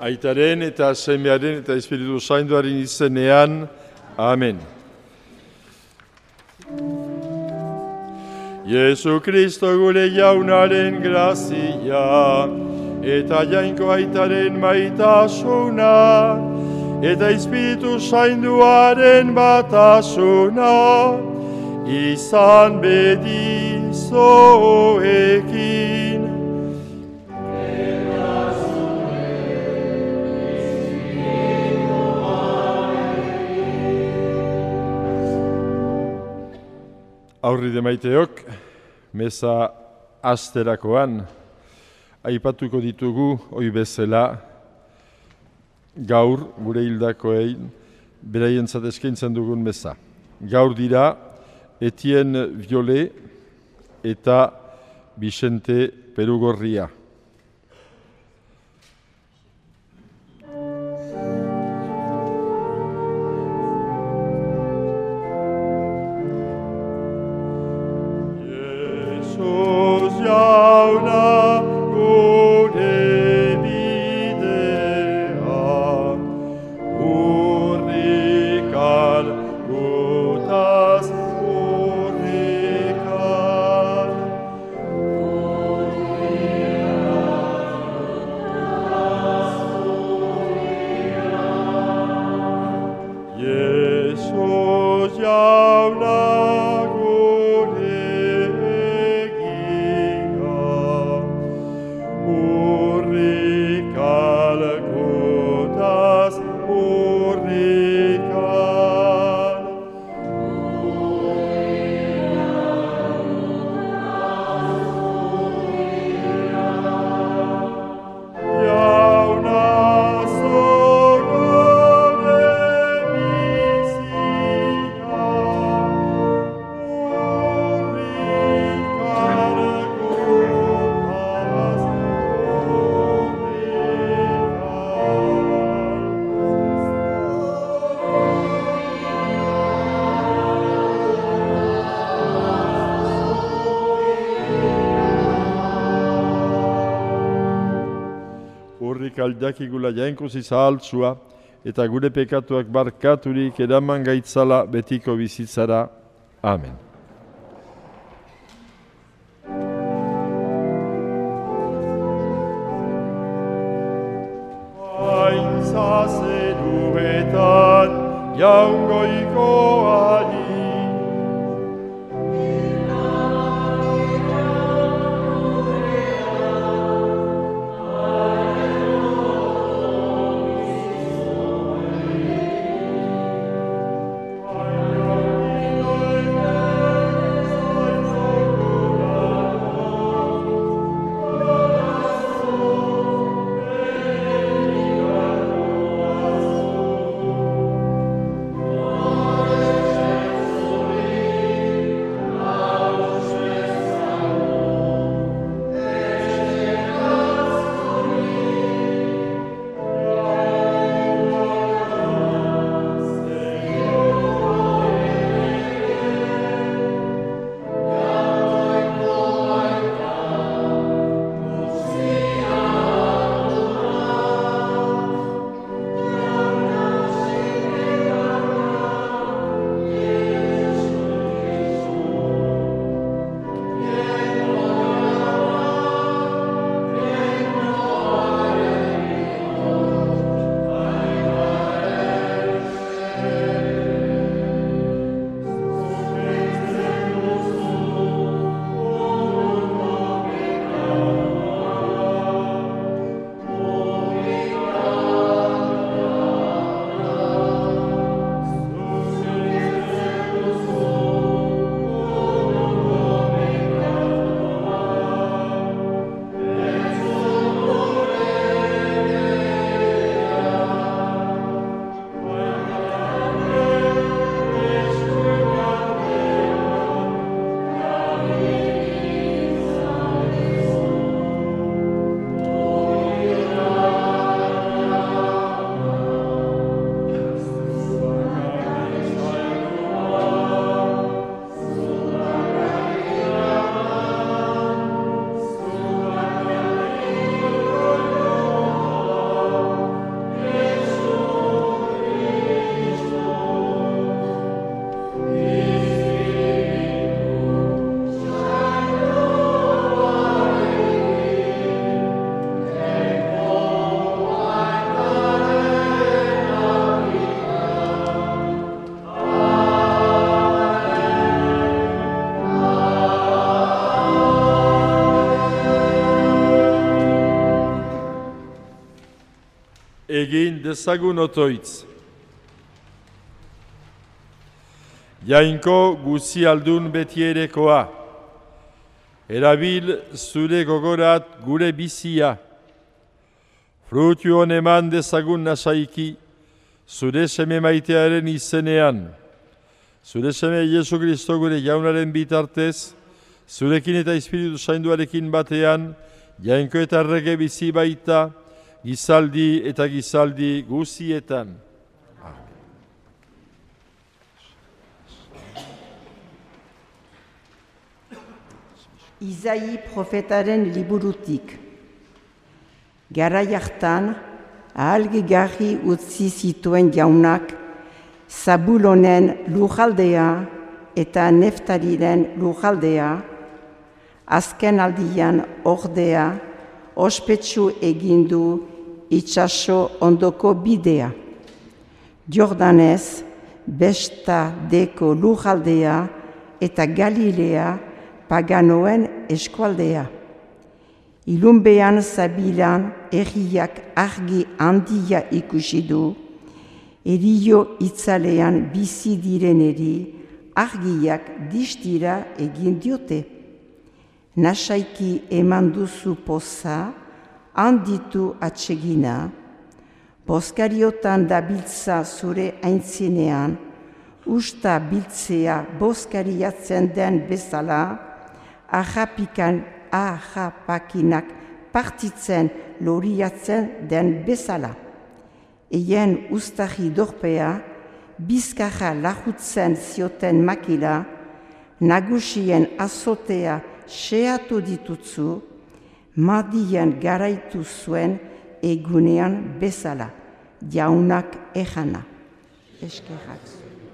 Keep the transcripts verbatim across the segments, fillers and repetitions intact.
Aitaren eta Semearen eta Espiritu Santuaren izenean. Amen. Jesu Kristo gure jaunaren grazia, eta jainko aitaren maitasuna, eta Espiritu Santuaren batasuna, izan bedi zoekin. Aurri demaiteok, meza asterakoan, aipatuko ditugu oi bezala, gaur gure hildakoei beraientzat eskaintzen dugun meza. Gaur dira Etienne Violet eta Vicente Perugorria. Aldakigula jainkusi zahaltzua eta gure pekatuak barkaturik eraman gaitzala betiko bizitzara. Amen. Aintza zeruetan jaungoikoari Amen. dezagun otoitz. Jainko guzi aldun betierekoa, erabil zure gogorat gure bizia, frutu hon eman dezagun nasaiki, zure seme maitearen izenean, zure seme Jesu Kristo gure jaunaren bitartez, zurekin eta Espiritu Sainduarekin batean, jainko eta errege bizi baita, gizaldi eta gizaldi guzietan. Izai profetaren liburutik. Garai hartan, ahalgigarri utzi zituen jaunak, Zabulonen lujaldea eta Neftaliren lujaldea, azken aldian ordea, ospetsu egindu itsaso ondoko bidea. Jordanez, besta deko lujaldea eta Galilea paganoen eskualdea. Ilunbean zabilan erriak argi handia ikusi du, erio itzalean bizi direneri argiak distira egin diote. Nasaiki eman duzu poza, handitu atsegina, bozkariotan dabiltza zure aintzinean, usta biltzea bozkariatzen den bezala, ahapikan ahapakinak partitzen loriatzen den bezala. Eien ustari dorpea, bizkarra lahutzen zioten makila, nagusien azotea xeatu ditutzu, madien garaitu zuen egunean bezala, jaunak ejana. Eskerrak.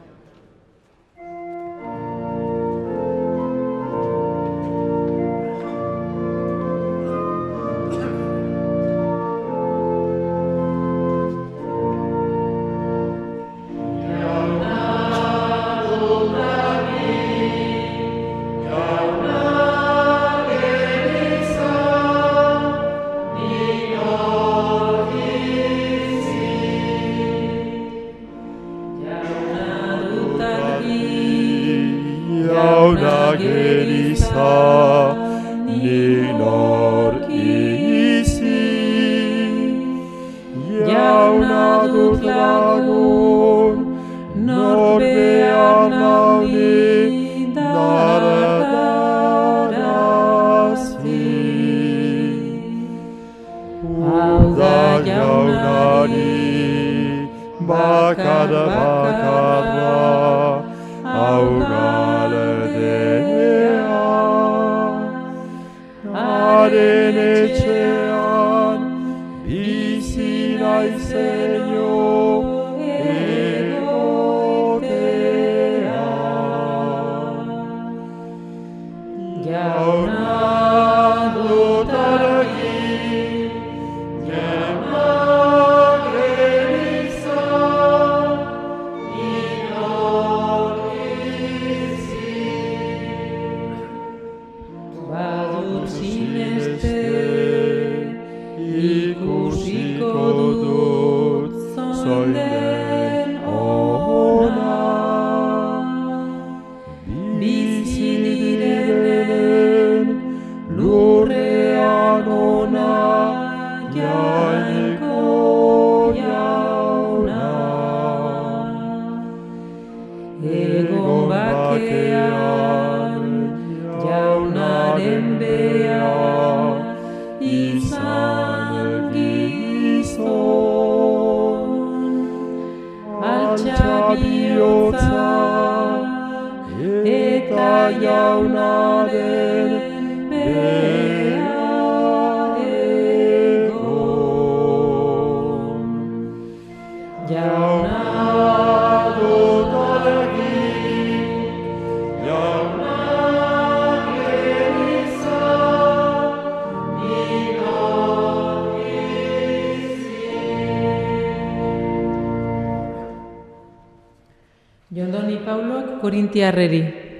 Jondoni Paulok Korintiarreri.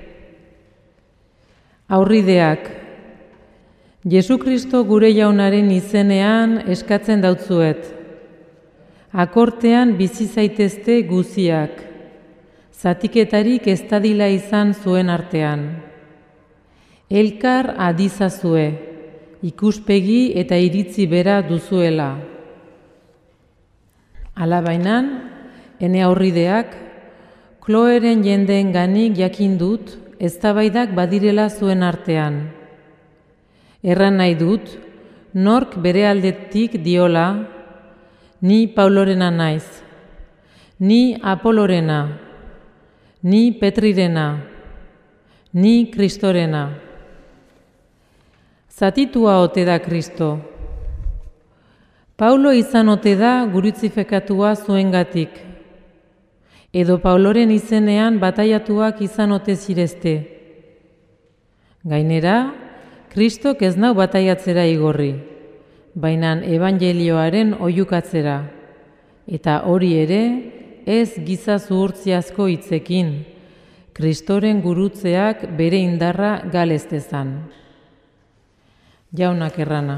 Aurrideak. Jesu Kristo gure jaunaren izenean eskatzen dautzuet. Akortean bizi zaitezte guziak, zatiketarik ez dadila izan zuen artean. Elkar adizazue, ikuspegi eta iritzi bera duzuela. Alabainan, ene aurrideak, Kloeren jendeen ganik jakin dut, eztabaidak badirela zuen artean. Erran nahi dut, nork bere aldetik diola, ni Paulorena naiz, ni Apolorena, ni Petrirena, ni Kristorena. Zatitua ote da Kristo. Paulo izan ote da gurutzifekatua zuengatik. Edo Pauloren izenean bataiatuak izan ote zirezte. Gainera, Kristok ez nau bataiatzera igorri, baina ebangelioaren oihukatzera, eta hori ere ez giza zuhurtziazko hitzekin, Kristoren gurutzeak bere indarra galestezan. Jaunak errana.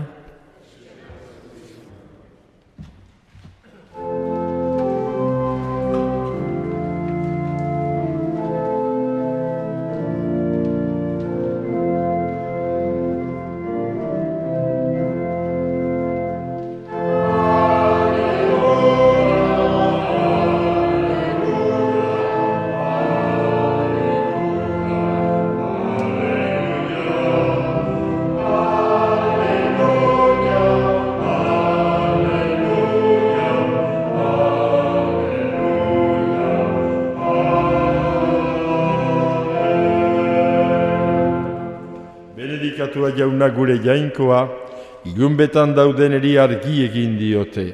Benedikatua jauna gure jainkoa, ilunbetan daudeneri argi egin diote.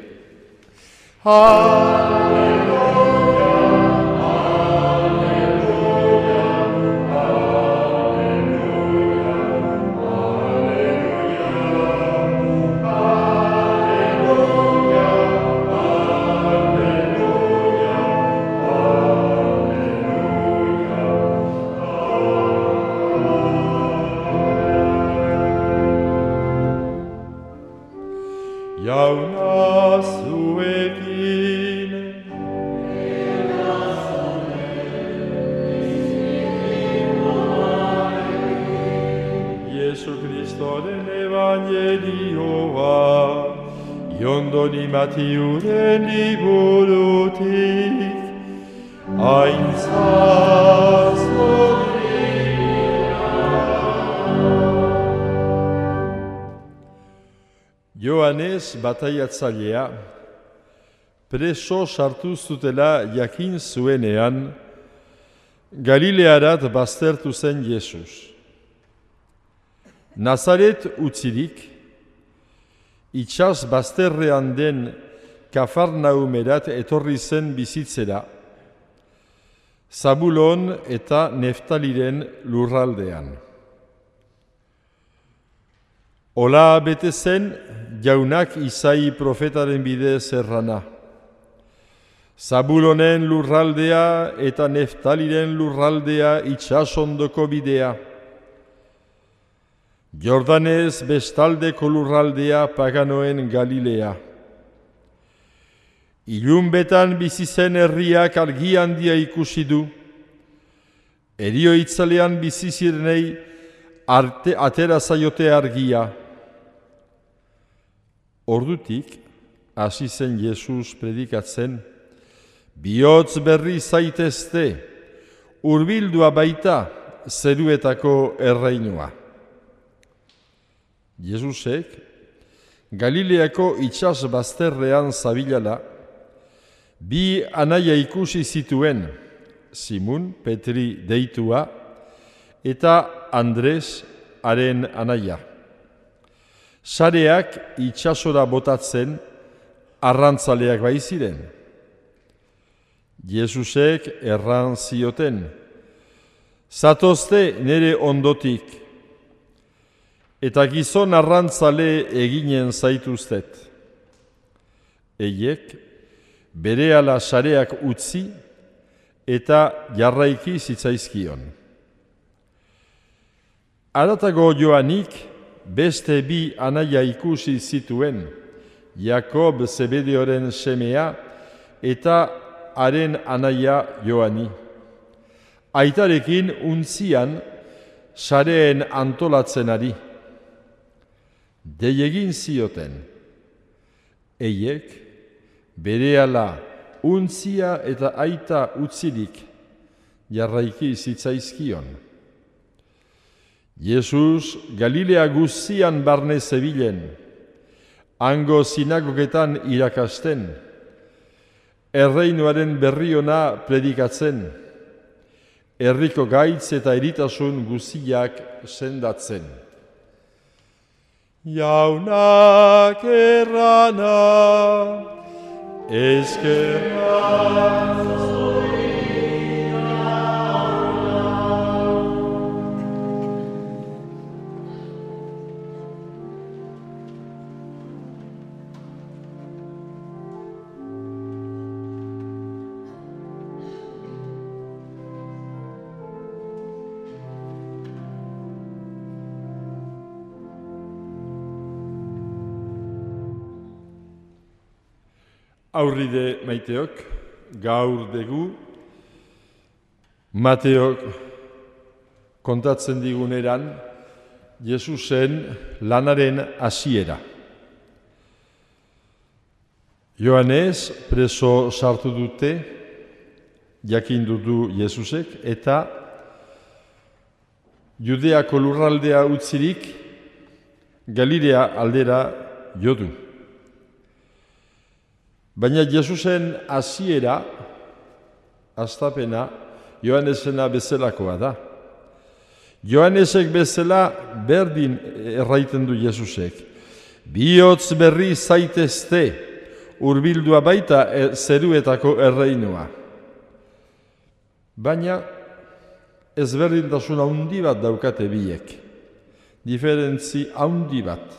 Jauna zuekin, Jesu Kristoren evangelioa, Jondoni Matiuren liburutik, aintzazko. Joanes bataiatzailea, preso sartu zutela jakin zuenean, Galilearat baztertu zen Jesus. Nazaret utzirik, itsas bazterrean den Kafarnaumerat etorri zen bizitzera, Zabulon eta Neftaliren lurraldean. Ola bete zen, jaunak Isai profetaren bidez errana. Zabulonen lurraldea eta Neftaliren lurraldea itsasondoko bidea. Jordanez bestaldeko lurraldea paganoen Galilea. Ilunbetan bizi zen herriak argi handia ikusi du. Herioitzalean bizi zirenei arte atera zaiote argia. Ordutik, hasi zen Jesus predikatzen, bihotz berri zaitezte, hurbildua baita zeruetako erreinua. Jesusek, Galileako itsas bazterrean zabilala, bi anaia ikusi zituen, Simun, Petri deitua, eta Andres, haren anaia. Sareak itsasora botatzen, arrantzaleak baiziren. Jesusek erran zioten, zatozte nire ondotik, eta gizon arrantzale eginen zaituztet. Eiek, berehala sareak utzi, eta jarraiki zitzaizkion. Haratago joanik, beste bi anaia ikusi zituen, Jakob Zebedeoren semea eta haren anaia Joani. Aitarekin untzian sareen antolatzen ari. Dei egin zioten. Eiek berehala untzia eta aita utzirik jarraiki zitzaizkion. Jesus Galilea guztian barne zebilen, hango sinagogetan irakasten, erreinuaren berri ona predikatzen, herriko gaitz eta eritasun guztiak sendatzen. Jaunak errana, eskerra. Aurride maiteok, gaur dugu, Mateok kontatzen diguneran, Jesusen lanaren hasiera. Johannes preso sartu dute, jakindu du Jesusek, eta Judeako lurraldea utzirik, Galilea aldera jo du. Baina Jesusen hasiera, hastapena, Johannesena bezalakoa da. Johannesek bezala berdin erraiten du Jesusek. Bihotz berri zaitezte, hurbildua baita zeruetako erreinua. Baina ezberdintasun handi bat daukate biek. Diferentzi handi bat.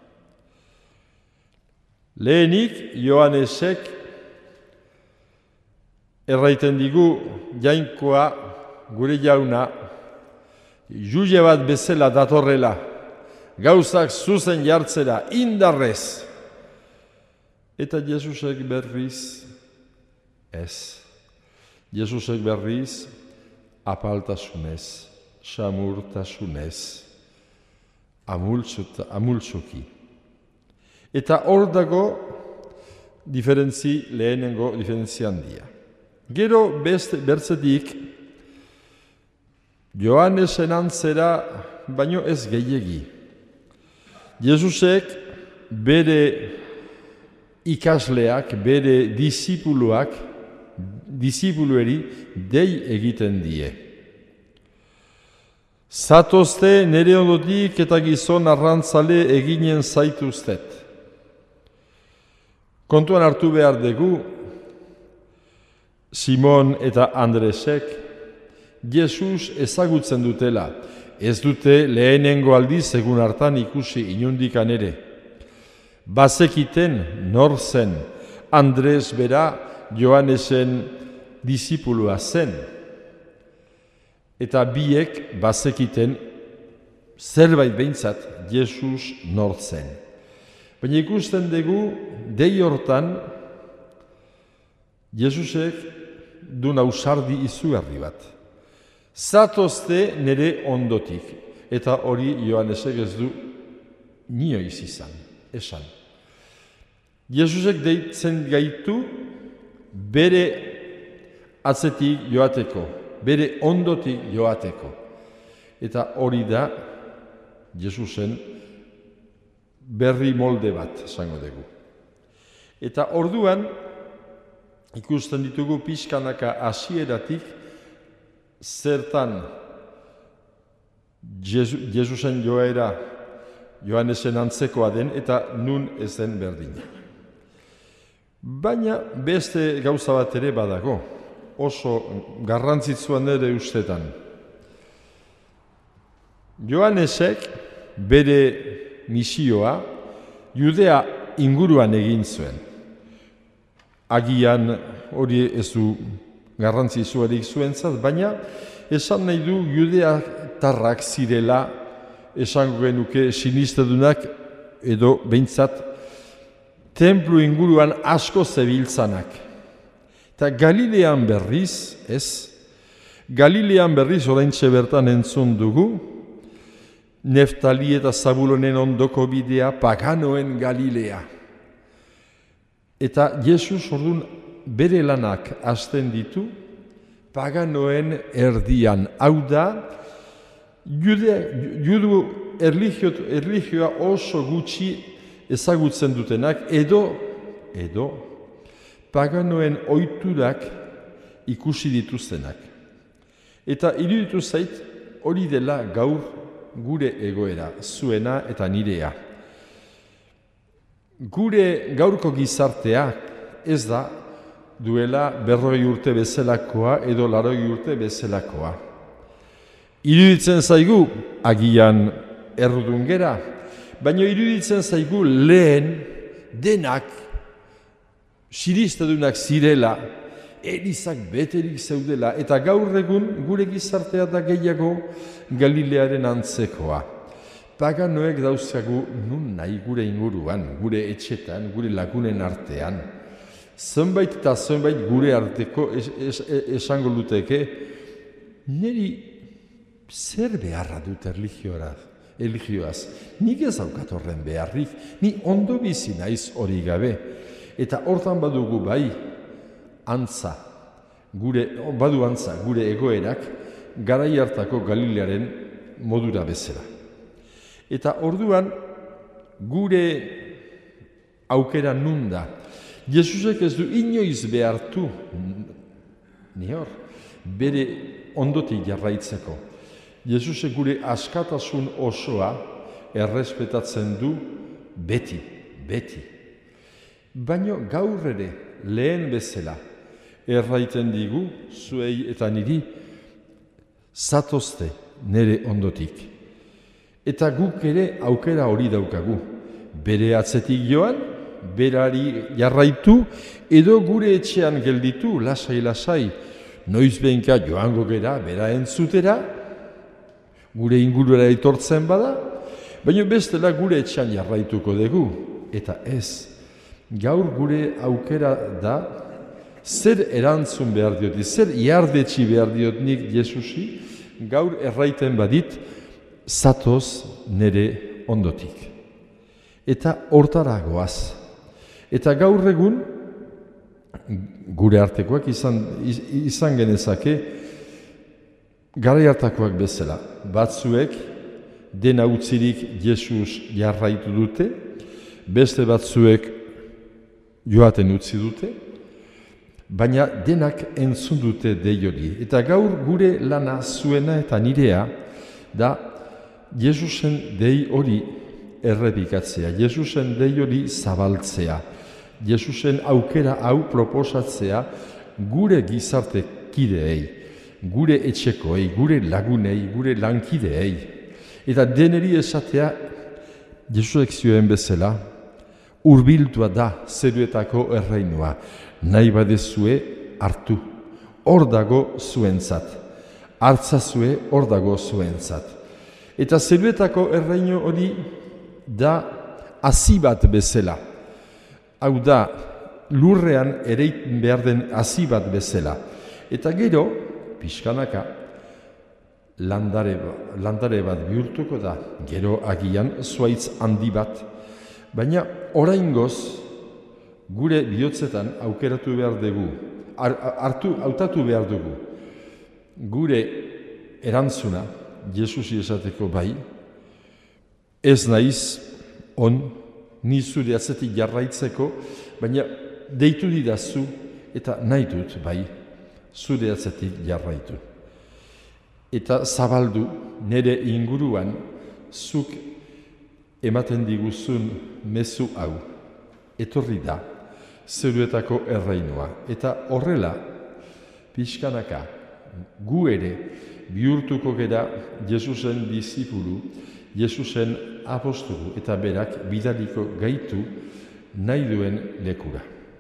Lehenik, Johannesek erraiten digu jainkoa gure jauna juge bat bezala datorrela, gauzak zuzen jartzera, indarrez. Eta Jesusek berriz ez. Jesusek berriz apaltasunez, samurtasunez, amultzuki. Eta hor dago diferentzi lehenengo diferentzi handia. Gero beste bertzetik Johannesen antzera baino ez gehiegi. Jesusek bere ikasleak, bere disipuluak, disipulueri dei egiten die. Zatozte nere ondotik eta gizon arrantzale eginen zaituztet. Kontuan hartu behar dugu, Simon eta Andresek Jesus ezagutzen dutela, ez dute lehenengo aldiz egun hartan ikusi inundikan ere. Bazekiten nor zen, Andres bera Johannesen disipulua zen. Eta biek bazekiten zerbait behintzat Jesus nor zen. Baina ikusten dugu, dei hortan, Jesusek du nausardi izugarri bat. Zatozte nere ondotik, eta hori Johannesek ez du nioiz izan, esan. Jesusek deitzen gaitu bere atzetik joateko, bere ondotik joateko. Eta hori da Jesusen berri molde bat, esango dugu. Eta orduan, ikusten ditugu pixkanaka hasieratik zertan Jesu, Jesusen joera Johannesen antzekoa den eta nun ez den berdina. Baina beste gauza bat ere badago, oso garrantzitsuan ere ustetan. Johannesek bere misioa Judea inguruan egin zuen. Agian hori ez du garrantzitsuarik zuentzat, baina esan nahi du Judeatarrak zirela, esango genuke sinistedunak edo behintzat templu inguruan asko zebiltzanak. Eta Galilean berriz, ez, Galilean berriz oraintxe bertan entzun dugu, Neftali eta Zabulonen ondoko bidea paganoen Galilea. Eta Jesus orduan bere lanak hasten ditu paganoen erdian. Hau da, jude, judu erligio, erligioa oso gutxi ezagutzen dutenak, edo, edo, paganoen ohiturak ikusi dituztenak. Eta iruditu zait, hori dela gaur gure egoera, zuena eta nirea. Gure gaurko gizartea ez da duela berroi urte bezalakoa edo laroi urte bezalakoa. Iruditzen zaigu, agian errudun gera, baina iruditzen zaigu lehen denak siristadunak zirela, elizak beterik zeudela, eta gaur egun gure gizartea da gehiago Galilearen antzekoa. Paganoek dauzkagu nun nahi gure inguruan, gure etxetan, gure lagunen artean. Zenbait eta zenbait gure arteko es, es, es, esango luteke, niri zer beharra dut erligioaz, erligioaz. Nik ez daukat horren beharrik, ni ondo bizi naiz hori gabe. Eta hortan badugu bai, antza, gure, badu antza, gure egoerak, garai hartako Galilearen modura bezala. Eta orduan, gure aukera nun da. Jesusek ez du inoiz behartu, ni hor, bere ondotik jarraitzeko. Jesusek gure askatasun osoa errespetatzen du beti, beti. Baina gaur ere, lehen bezala, erraiten digu, zuei eta niri, zatozte nere ondotik. Eta guk ere aukera hori daukagu. Bere atzetik joan, berari jarraitu, edo gure etxean gelditu, lasai-lasai, noiz behinka joango gera, bera entzutera, gure ingurura etortzen bada, baina bestela gure etxean jarraituko dugu. Eta ez, gaur gure aukera da, zer erantzun behar diot, zer iardetxi behar diot nik Jesusi, gaur erraiten badit, zatoz nere ondotik. Eta hortara goaz. Eta gaur egun, gure artekoak izan, izan genezake, garai hartakoak bezala. Batzuek, dena utzirik Jesus jarraitu dute, beste batzuek joaten utzi dute, baina denak entzun dute dei hori. Eta gaur gure lana zuena eta nirea da Jesusen dei hori errepikatzea, Jesusen dei hori zabaltzea, Jesusen aukera hau proposatzea gure gizarte kideei, gure etxekoei, gure lagunei, gure lankideei. Eta deneri esatea, Jesusek zioen bezala, hurbiltua da zeruetako erreinua, nahi badezue hartu, hor dago zuentzat, hartzazue hor dago zuentzat. Eta zeruetako erreino hori da hazi bat bezala. Hau da, lurrean ereiten behar den hazi bat bezala. Eta gero, pixkanaka, landare, landare bat bihurtuko da, gero agian zuaitz handi bat. Baina oraingoz, gure bihotzetan aukeratu behar dugu, hartu, hautatu behar dugu. Gure erantzuna, Jesusi esateko bai, ez naiz on, ni zure atzetik jarraitzeko, baina deitu didazu eta nahi dut bai, zure atzetik jarraitu. Eta zabaldu nire inguruan zuk ematen diguzun mezu hau. Etorri da, zeruetako erreinua. Eta horrela, pixkanaka, gu ere, bihurtuko gera Jesusen disipulu, Jesusen apostolu eta berak bidaliko gaitu nahi duen lekura.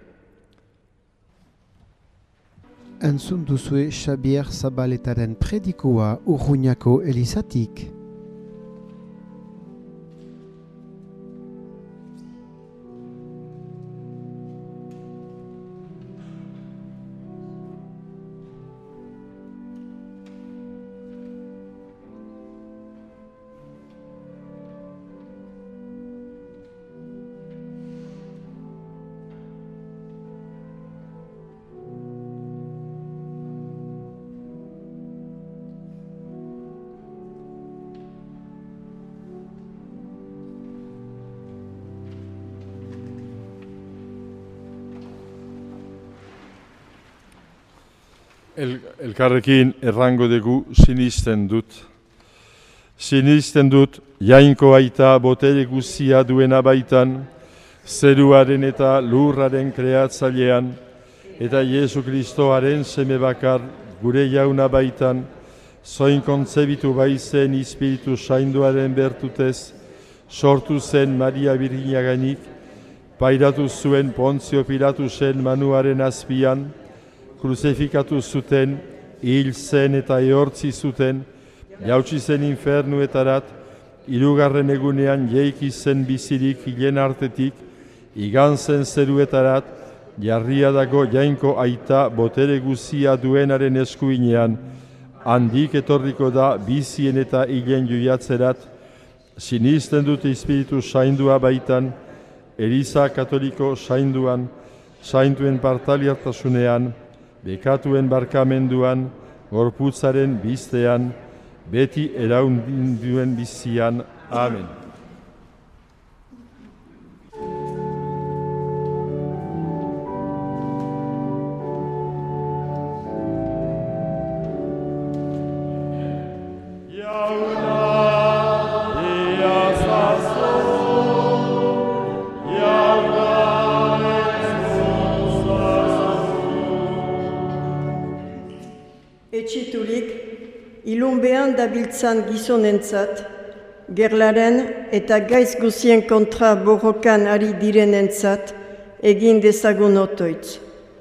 Entzun duzue Xabier Zabaletaren predikoa Urruñako Elizatik. El, elkarrekin errango dugu sinisten dut. Sinisten dut, jainko aita botere guzia duena baitan, zeruaren eta lurraren kreatzailean, eta Jesu Kristoaren seme bakar gure jauna baitan, zoin kontzebitu baizen Espiritu Sainduaren bertutez, sortu zen Maria Birginaganik, pairatu zuen Pontzio Pilatusen manuaren azpian, kruzifikatu zuten, hil zen eta ehortzi zuten, jautsi zen infernuetarat, hirugarren egunean jeiki zen bizirik hilen artetik, igan zen zeruetarat, jarria dago jainko aita botere guzia duenaren eskuinean, handik etorriko da bizien eta hilen juiatzerat, sinisten dut Espiritu Saindua baitan, Eliza Katoliko sainduan, saintuen partaliartasunean, bekatuen barkamenduan, gorputzaren biztean, beti eraunduen bizian. Amen. Etxiturik, ilunbean dabiltzan gizonentzat, gerlaren eta gaiz guzien kontra borrokan ari direnentzat, egin dezagun otoitz.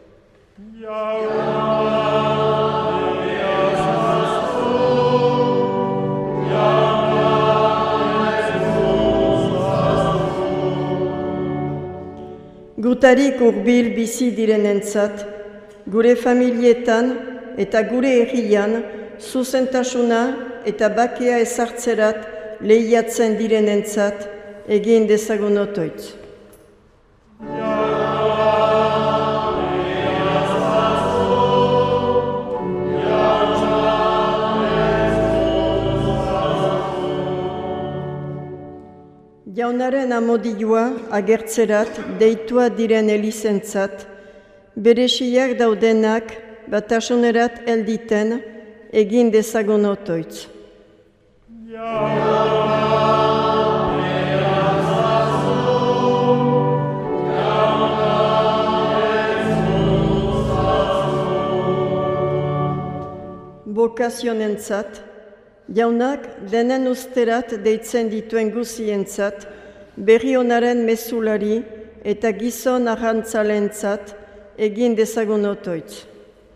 Gutarik urbil bizi direnentzat, gure familietan eta gure herrian, zuzentasuna eta bakea ezartzerat lehiatzen direnentzat egin dezagun otoitz. Jaunaren amodioa agertzerat deitua diren elizentzat, beresiak daudenak batasunerat elditen egin dezagun otoitz. Bokazionentzat, jaunak denen usterat deitzen dituen guzientzat, berri onaren mesulari eta gizon arrantzalentzat egin dezagun otoitz.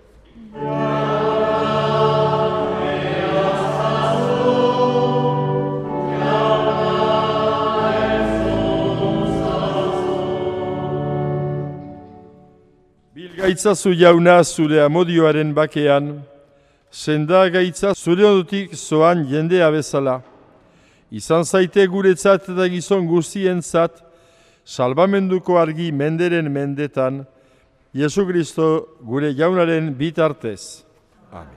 Bilgaitzazu jauna zure amodioaren bakean, senda gaitza zure ondotik zoan jendea bezala. Izan zaite guretzat eta gizon guztientzat, salbamenduko argi menderen mendetan, Jesu Kristo gure jaunaren bitartez. Amen.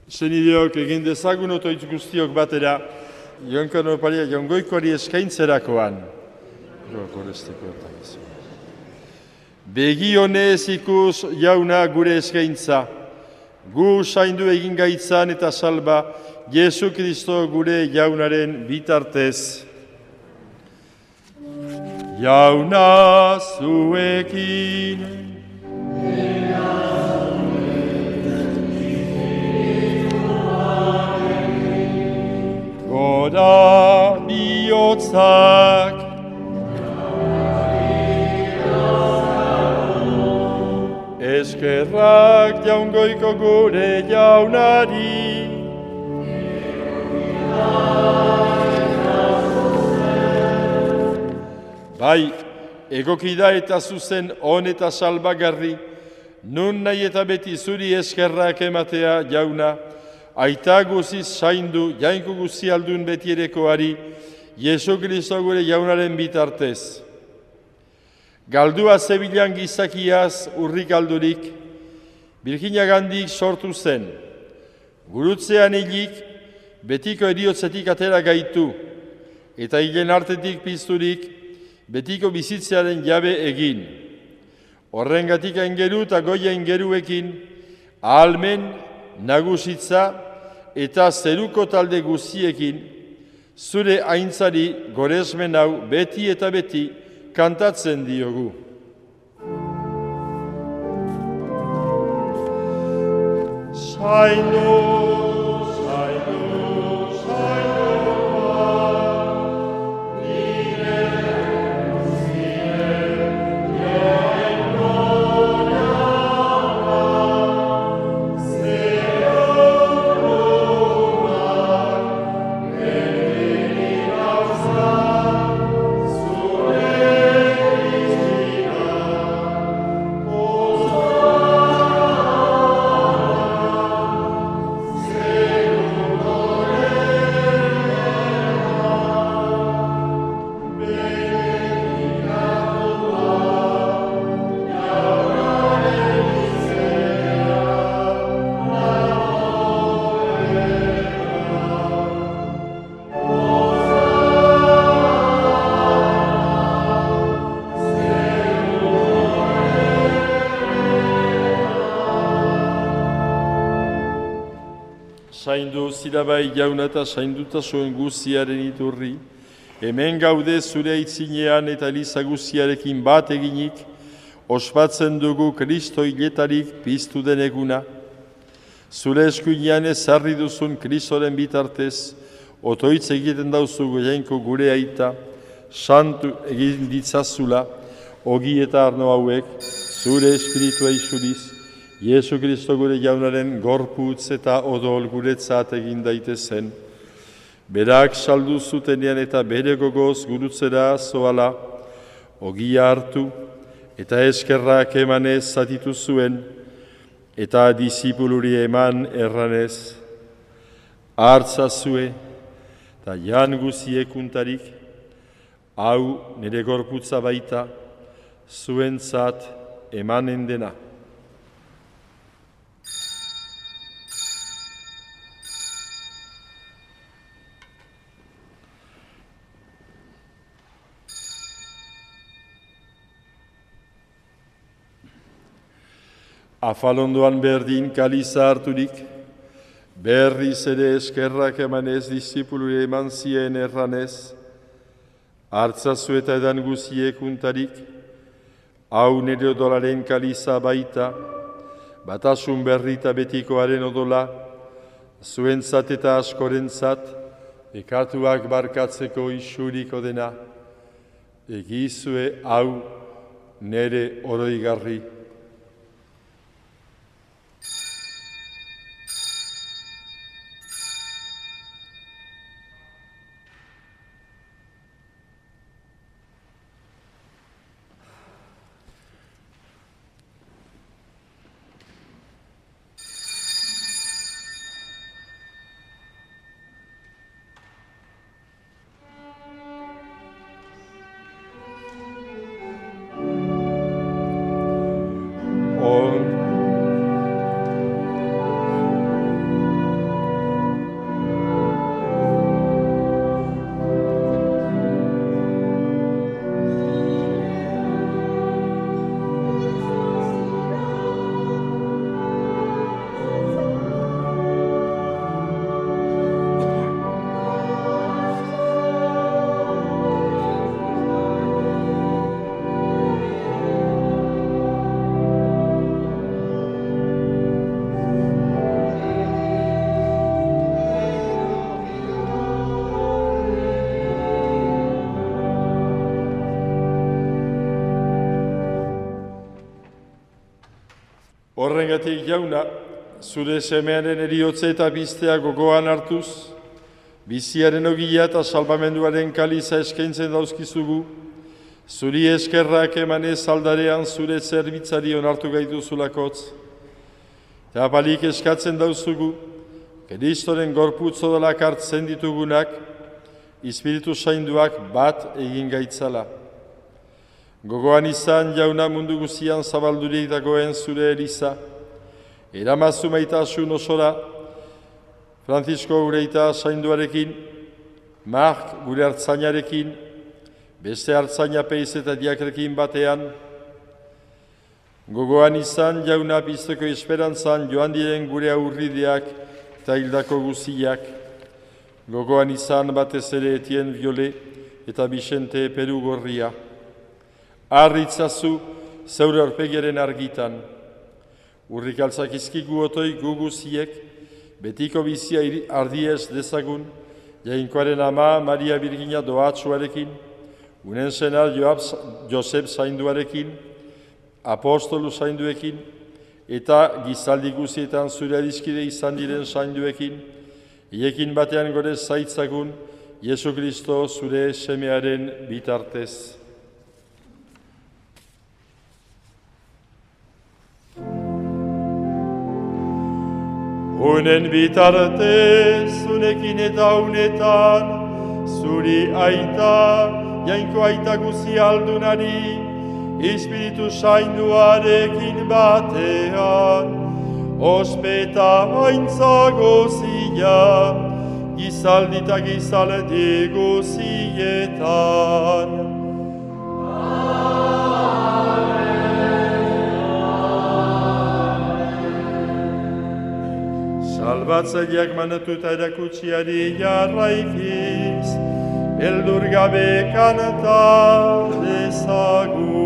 Senideok egin dezagun otoitz guztiok batera, jonkano paria jongoikoari eskaintzerakoan. Begi honez ikus jauna gure eskaintza, gu saindu egin gaitzan eta salba, Jesu Kristo gure jaunaren bitartez. Jauna zuekin, Goda bihotzak, eskerrak jaungoiko gure jaunari, bai, egokida eta zuzen hon eta salbagarri, nun nahi eta beti zuri eskerrak ematea jauna, aita guziz zaindu, jainku guzi aldun betierekoari, Jesu Kristo gure jaunaren bitartez. Galdua zebilan gizakiaz urrik aldurik, Birjina gandik sortu zen. Gurutzean hilik, betiko eriotzetik atera gaitu, eta hilen artetik pizturik, betiko bizitzearen jabe egin. Horrengatik aingeru eta goia aingeruekin, ahalmen, nagusitza eta zeruko talde guziekin, zure aintzari goresmen hau beti eta beti kantatzen diogu. Zaindu, zaindu, zaindu, Zaindu zirabai jauna eta zainduta zuen guziaren iturri, hemen gaude zure aitzinean eta eliza guziarekin bat eginik, ospatzen dugu Kristo hiletarik piztu den eguna. Zure eskuinean ezarri duzun Kristoren bitartez, otoitz egiten dauzu goiainko gure aita, santu egin ditzazula, ogi eta arno hauek, zure espiritua isuriz, Jesu Kristo gure jaunaren gorputz eta odol guretzat egin daitezen. Berak saldu zutenean eta bere gogoz gurutzera zoala, ogia hartu eta eskerrak emanez zatitu zuen, eta disipuluri eman erranez, hartzazue eta jan guziekuntarik, hau nire gorputza baita, zuentzat emanen dena. Afalondoan berdin kaliza harturik, berriz ere eskerrak emanez disipulure eman zien erranez, hartzazu eta edan guziek untarik, hau nire odolaren kaliza baita, batasun berrita betikoaren odola, zuentzat eta askorentzat, ekatuak barkatzeko isuriko dena, egizue hau nire oroigarri. Horrengatik jauna, zure semearen eriotze eta biztea gogoan hartuz, biziaren ogia eta salbamenduaren kaliza eskaintzen dauzkizugu, zuri eskerrak emanez aldarean zure zerbitzari onartu gaituzulakotz, eta apalik eskatzen dauzugu, Kristoren gorputzo dolak hartzen ditugunak, Espiritu Sainduak bat egin gaitzala. Gogoan izan jauna mundu guzian zabaldurik dagoen zure eliza, eramazu maitasun osora, Francisco Ureita Sainduarekin, Mark gure hartzainarekin, beste hartzaina peiz eta diakrekin batean, gogoan izan jauna pizteko esperantzan joan diren gure aurrideak eta hildako guziak, gogoan izan batez ere Etien Viole eta Vicente Peru Gorria. Arritzazu zeure aurpegiaren argitan. Urrik altzakizkigu otoi guguziek, betiko bizia ardiez dezagun, jainkoaren ama Maria Virginia Doatsuarekin, unen senar Josep Zainduarekin, apostolu Zainduekin, eta gizaldi guzietan zure adiskide izan diren Zainduekin, hiekin batean gore zaitzagun, Jesu Kristo zure semearen bitartez. Unen bitartez, unekin eta unetan, zuri aita, jainko aita guzi aldunari, Espiritu Sainduarekin batean, ospeta haintza gozia, gizaldi eta gizaldi guzietan. Salbatzaileak manatu eta erakutsiari jarraikiz, beldur gabe kanta dezagun.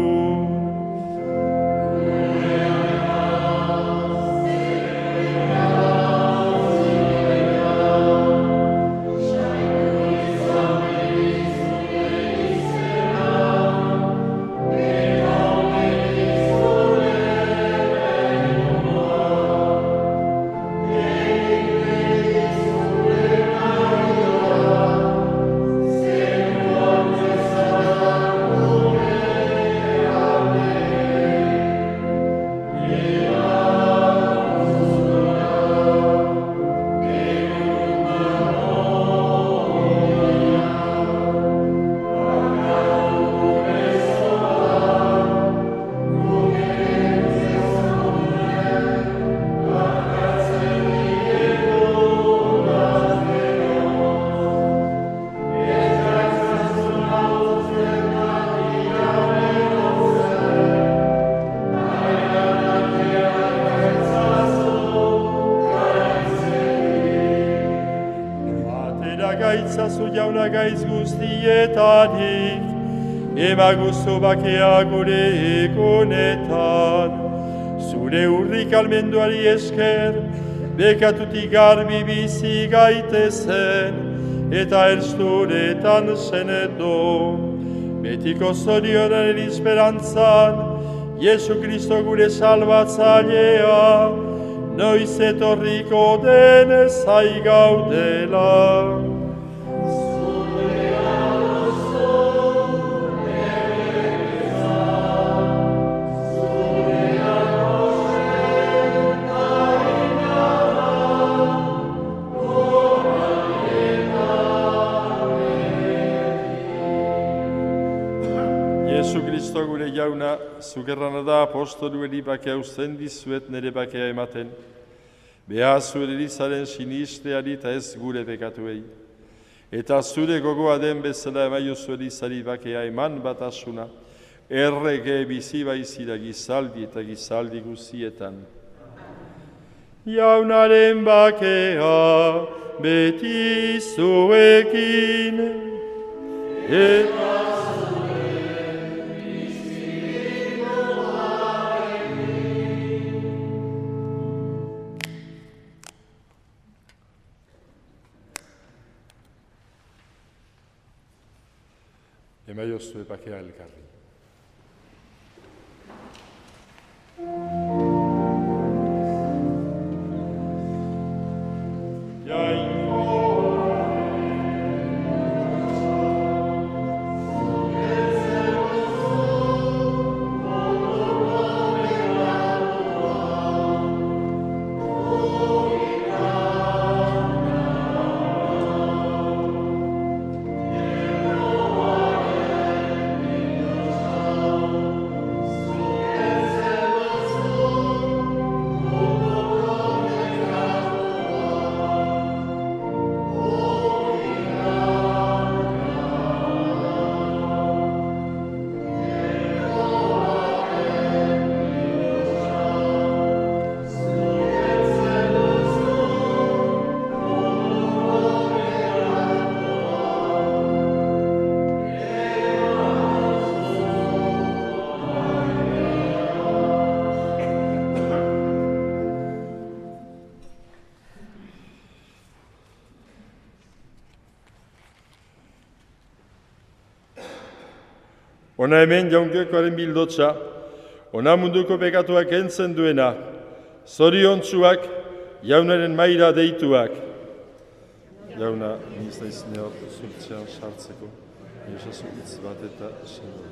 Gaitzazu jauna gaitz guztietatik, emaguzu bakea gure egonetan. Zure urrik almenduari esker, bekatutik garbi bizi gaitezen, eta ersturetan zenedo. Betiko zorionaren esperantzan, Jesu Kristo gure salbatzailea, noiz etorriko den zai gaudela. Jesu Kristo gure jauna, zugerrana da apostolu eribakea usten dizuet nire bakea ematen. Beha zure elizaren sinisteari eta ez gure bekatuei. Eta zure gogoa den bezala emaio zure elizari bakea eman batasuna, errege bizi baizira gizaldi eta gizaldi guzietan. Jaunaren bakea beti zuekin, eta emaio zure bakea elkarri. Ona hemen jaunkekoaren bildotsa, ona munduko pekatuak entzen duena, zoriontsuak, jaunaren maila deituak. Jauna, nizta izan hor, zurtzean sartzeko, esazu hitz bat eta esan.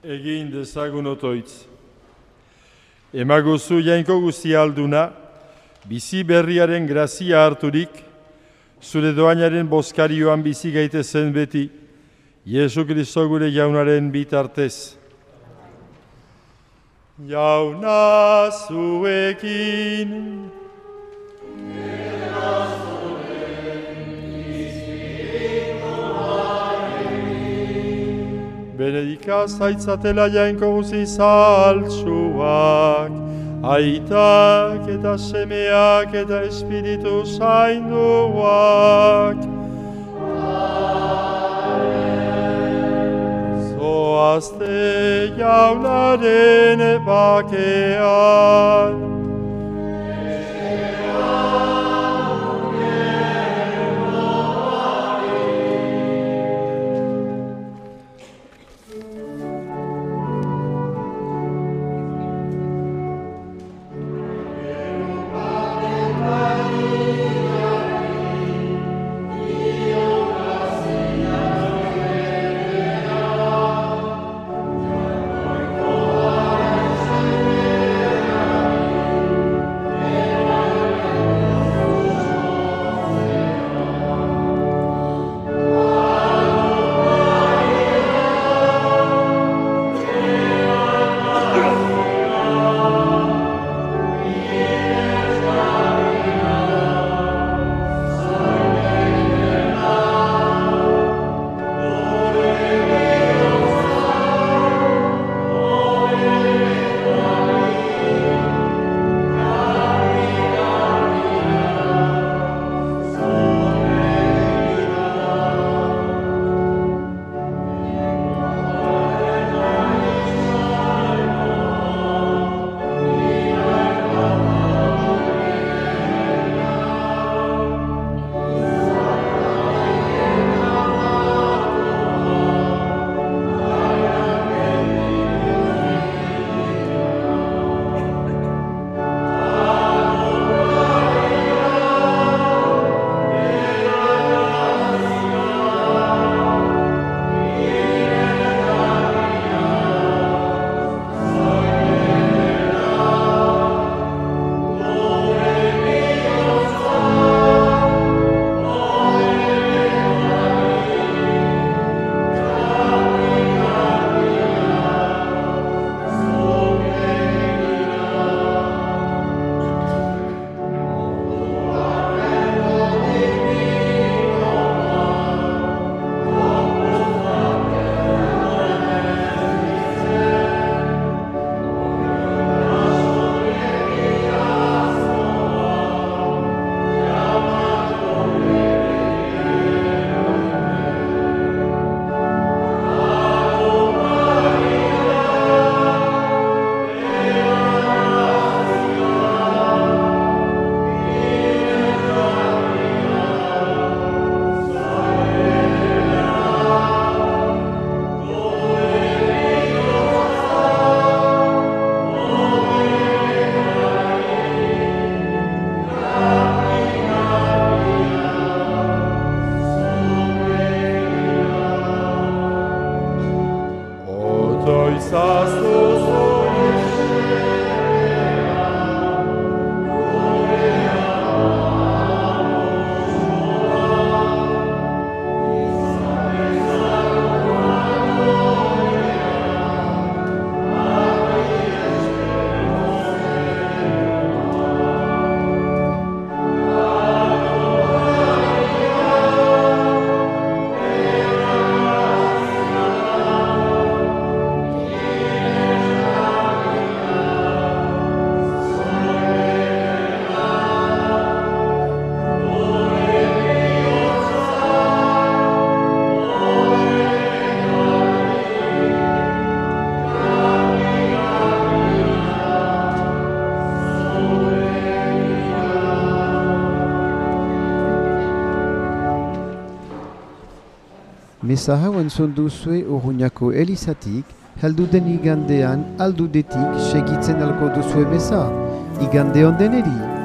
Egin dezagun otoitz. Emagozu jainko guztia alduna, bizi berriaren grazia harturik, zure doainaren bozkarioan bizi gaitezen beti, Jesu Kristo gure jaunaren bitartez. Jauna zuekin, benedika zaitzatela jainko guzi zaltsuak, aitak eta semeak eta espiritu zainduak. Zoazte jaunaren bakean, Meza hau entzun duzue Urruñako elizatik, heldu den igandean aldudetik segitzen alko duzue meza. Igande on deneri!